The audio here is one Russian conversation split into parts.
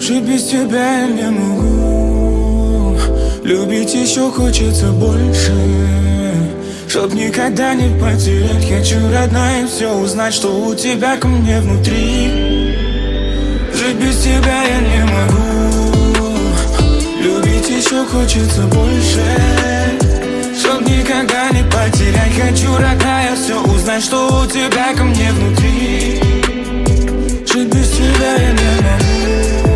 Жить без тебя я не могу. Любить еще хочется больше, чтоб никогда не потерять. Хочу, родная, все узнать, что у тебя ко мне внутри. Жить без тебя я не могу. Любить еще хочется больше, чтоб никогда не потерять. Хочу, родная, все узнать, что у тебя ко мне внутри. Жить без тебя я не могу.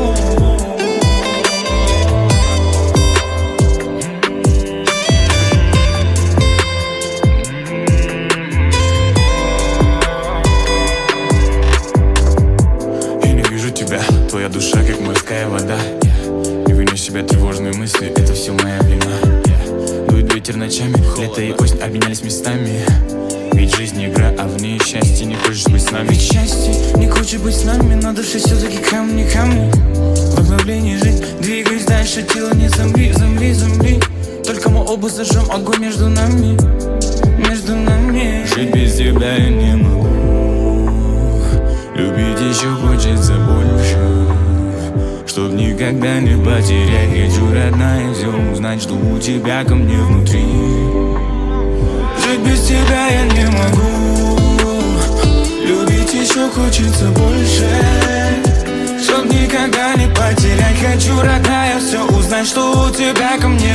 Твоя душа, как морская вода. Не вынес себя тревожные мысли, это все моя вина. Дует ветер ночами, лето и осень обменялись местами. Ведь жизнь игра, а в ней счастье. Не хочешь быть с нами? Ведь счастье не хочет быть с нами, но душа все-таки камни, камни. В обновлении жизнь, двигаясь дальше, тело не замри, замри, замри. Только мы оба зажжем огонь между нами, между нами. Жить без тебя я не могу. Любить еще хочется больше, чтоб никогда не потерять. Хочу, родная, все узнать, что у тебя ко мне внутри. Жить без тебя я не могу. Любить еще хочется больше, чтоб никогда не потерять. Хочу, родная, все узнать, что у тебя ко мне